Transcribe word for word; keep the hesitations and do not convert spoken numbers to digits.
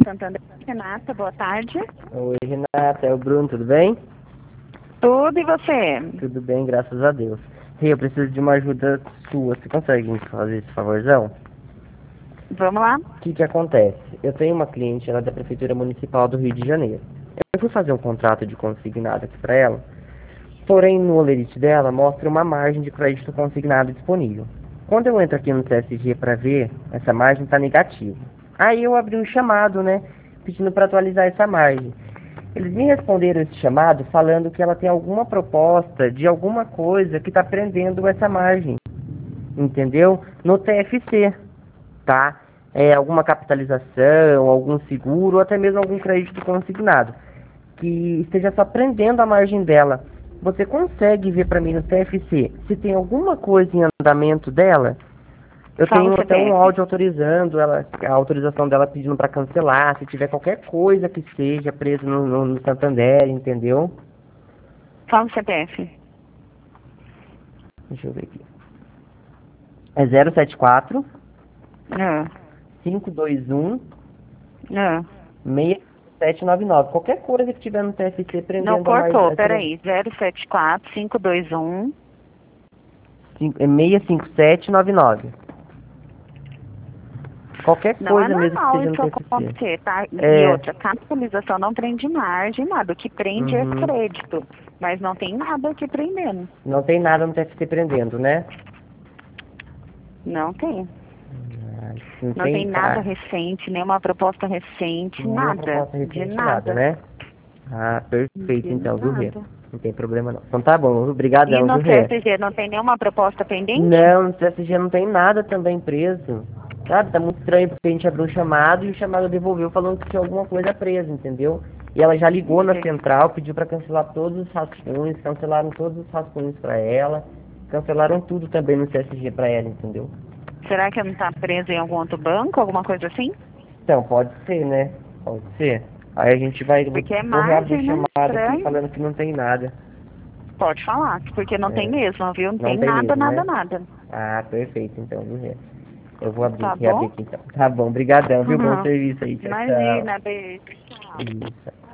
Santander. Renata, boa tarde. Oi, Renata, é o Bruno, tudo bem? Tudo, e você? Tudo bem, graças a Deus. Rê, eu preciso de uma ajuda sua. Você consegue me fazer esse favorzão? Vamos lá? O que que acontece? Eu tenho uma cliente, ela é da Prefeitura Municipal do Rio de Janeiro. Eu fui fazer um contrato de consignado aqui para ela, porém no olerite dela mostra uma margem de crédito consignado disponível. Quando eu entro aqui no T S G para ver, essa margem está negativa. Aí eu abri um chamado, né, pedindo para atualizar essa margem. Eles me responderam esse chamado falando que ela tem alguma proposta de alguma coisa que está prendendo essa margem, entendeu? No T F C, tá? É, alguma capitalização, algum seguro, ou até mesmo algum crédito consignado, que esteja só prendendo a margem dela. Você consegue ver para mim no T F C se tem alguma coisa em andamento dela? Eu Fala o tenho até um C P F. áudio autorizando ela, a autorização dela pedindo para cancelar, se tiver qualquer coisa que seja presa no, no, no Santander, entendeu? Fala o C P F. Deixa eu ver aqui. É zero sete quatro, Ah, cinco dois um, ah. seis sete nove nove. Qualquer coisa que tiver no T F C prendendo Não a mais... cortou, peraí. zero sete quatro, cinco dois um. É seis cinco sete nove nove. Qualquer Não é coisa mesmo que normal seja no isso T F C. acontecer, tá? E É. outra, capitalização não prende margem, nada. O que prende é Uhum. crédito. Mas não tem nada aqui prendendo. Não tem nada no T F C prendendo, né? Não tem. Ah, Não tem, tem nada tá. recente, nenhuma proposta recente, Nenhuma nada. proposta De recente, nada. né? Ah, perfeito De então, viu, Rê? nada. Não tem problema não. Então tá bom, E obrigadão, no viu, Rê? T S G não tem nenhuma proposta pendente? Não, no T S G não tem nada também preso. Sabe, tá muito estranho porque a gente abriu um chamado e o chamado devolveu falando que tinha alguma coisa presa, entendeu? E ela já ligou na Entendi. central, pediu pra cancelar todos os rascunhos, cancelaram todos os rascunhos pra ela, cancelaram tudo também no T S G pra ela, entendeu? Será que não está preso em algum outro banco, alguma coisa assim? Então, pode ser, né? Pode ser. Aí a gente vai, Porque é vou reabrir o margem, né? chamado aqui Estranho. falando que não tem nada. Pode falar, porque não tem É, mesmo, viu? Não, não tem tem nada, mesmo, nada, né? nada. Ah, perfeito, então, viu, Rê? Eu vou abrir, Tá reabrir bom? aqui então. Tá bom, brigadão, viu? Bom Uhum. serviço aí, tchau, tchau. Imagina, beijo. Tchau. Isso.